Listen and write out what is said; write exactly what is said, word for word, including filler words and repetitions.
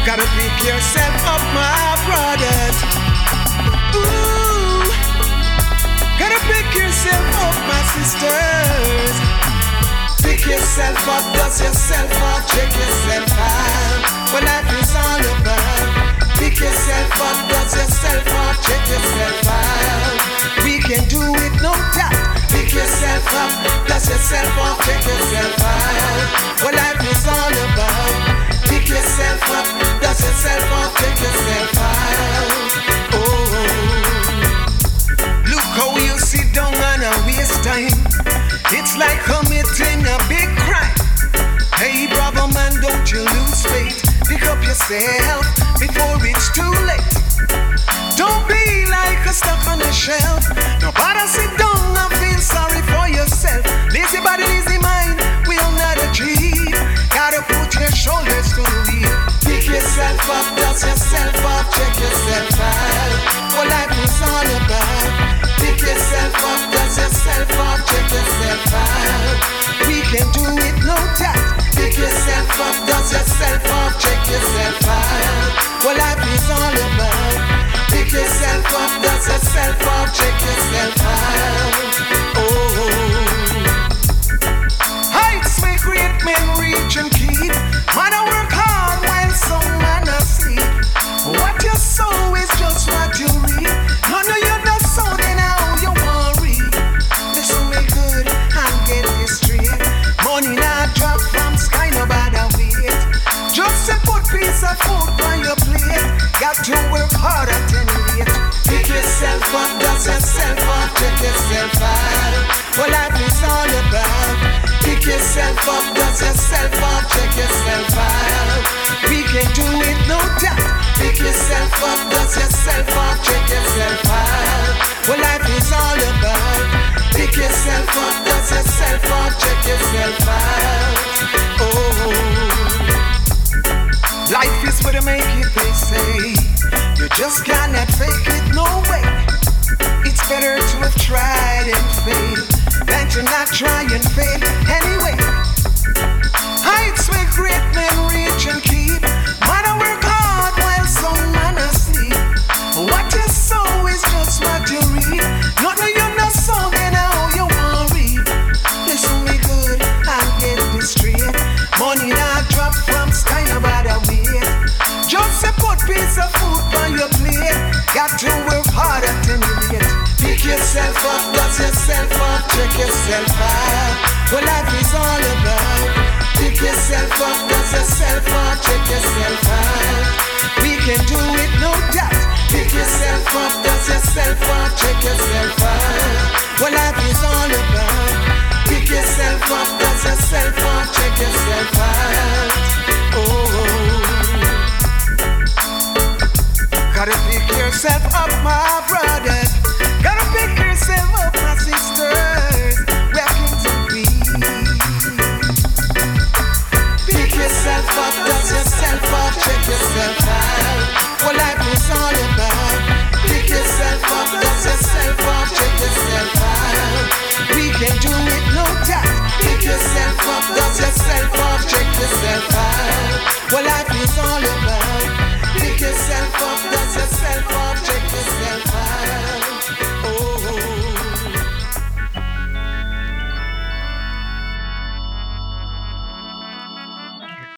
Gotta pick yourself up, my brothers. Ooh. Gotta pick yourself up, my sisters. Pick yourself up, dust yourself up, check yourself out. What life is all about. Pick yourself up, dust yourself up, check yourself out. We can do it, no doubt. Pick yourself up, dust yourself up, check yourself out. What life is all about. Pick yourself up, dust yourself up, check yourself out. Oh, look how you sit down and a waste time. It's like committing a big crime. Hey, brother man, don't you lose faith. Pick up yourself before it's too late. Don't be like a stuck on a shelf. Nobody sit down and feel sorry for yourself. Lazy body, lazy mind, will not achieve. Gotta put your shoulders to the wheel. Pick yourself up, dust yourself up, check yourself out. What life is all about. Pick yourself up, dust yourself up, check yourself out. We can do it, no doubt. Pick yourself up, dust yourself up, check yourself out. What life is all about. Pick yourself up, dust yourself up, check yourself out. Oh, heights may great men reach and keep. Man, I work hard while some man asleep. What you sow is just what you reap. None of you not sow, then how you want reap. Listen me good and get this straight. Money not drop from sky, no bother wait. Just a put piece of food on your plate. Got to work hard at any rate. Pick yourself up, dust yourself up, check yourself out. What life is all about. Pick yourself up, dust yourself up, check yourself out. We can do it, no doubt. Pick yourself up, dust yourself up, check yourself out. What life is all about. Pick yourself up, dust yourself up, check yourself out. Oh, life is for the make it, they say. You just cannot fake it, no way. It's better to have tried and failed than to not try and fail anyway. Heights where great men reach and keep. Man, I work hard while some man asleep. What you sow is just what you reap. None of you not sow, then how you want reap. Listen me good and get this straight. Money not drop from sky, no bother wait. Just a put piece of food on your plate. Got to work hard at any rate. Pick yourself up, dust yourself up, check yourself out. What life is all about. Pick yourself up, dust yourself up, check yourself out. We can do it, no doubt. Pick yourself up, dust yourself up, check yourself out. What life is all about. Pick yourself up, dust yourself up, check yourself out. Oh, gotta pick yourself up, my brothers. Gotta pick yourself up, my sisters. We're kings and queens. Pick yourself up, dust yourself up, check yourself out. What life is all about. Pick yourself up, dust yourself up, check yourself out. We can do